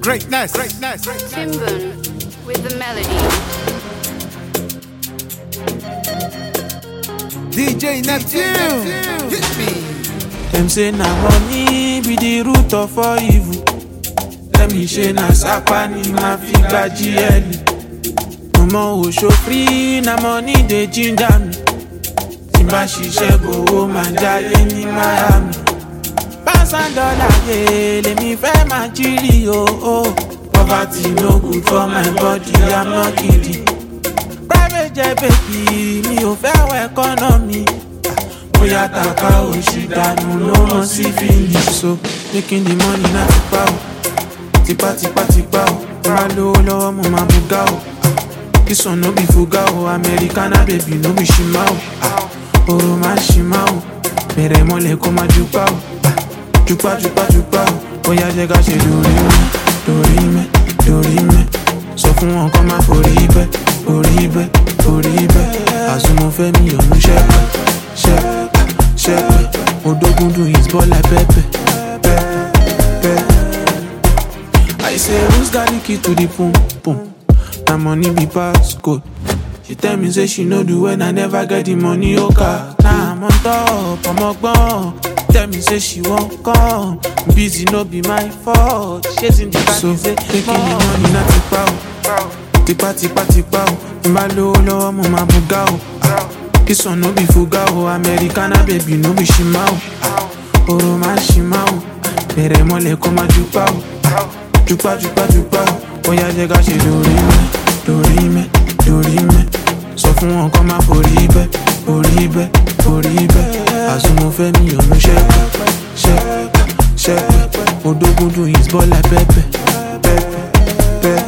Greatness. Timbun with the melody. DJ Neptune, hit me. Them say na money be the root of all evil. Let me share na sapani ma fi gba GL. Omo o show free na money dey ginger me. Timba ṣiṣẹ́ gbowó máa jayé ní Miami. $1,000 yeah, let me fẹ́ máa jírí o. Poverty no good for my body, I'm not kidding. Private jet baby, mi ò fẹ́ wọ economy. Oya taka oṣù dànù no more see finish. So making the money na tipa o. Tipa o. Ra lówó lọ́wọ́ mo máa buga o. This one no be fuga o. Americana baby no be shima o. Oro máa shima o. Bẹ̀rẹ̀ mọ́lẹ̀ kó máa jupa o. Jupa o. Oya jẹ́ ká ṣe lórí mẹ́. Sọ fún wọn kó máa forí bẹ́. Àsùnmọ̀ fẹ́ mi ò mú ṣẹ́pẹ́. Odogundu is ball like Pepe. I say who's got the key to the pum? Na money be passcode. She tell me say she no do when I never get the money, okay. Now I'm on top, I'm up gone. Tell me say she won't come. Busy no be my fault. Chasing the back, so say taking the money na tipa o. Mba lówó mo ma buga o. This one no be fuga o. Americana baby no be shima o. Oro ma shima o. Bẹ̀rẹ̀ mọ́lẹ̀ kó ma jupa o. Jupa o. Oya jẹ́ ká ṣe lórí mẹ́. Sọ fún wọn kó máa forí bẹ́. Àsùnmọ̀ fẹ́ mi ò mú ṣẹ́pẹ́. Odogundu is ball like Pepe.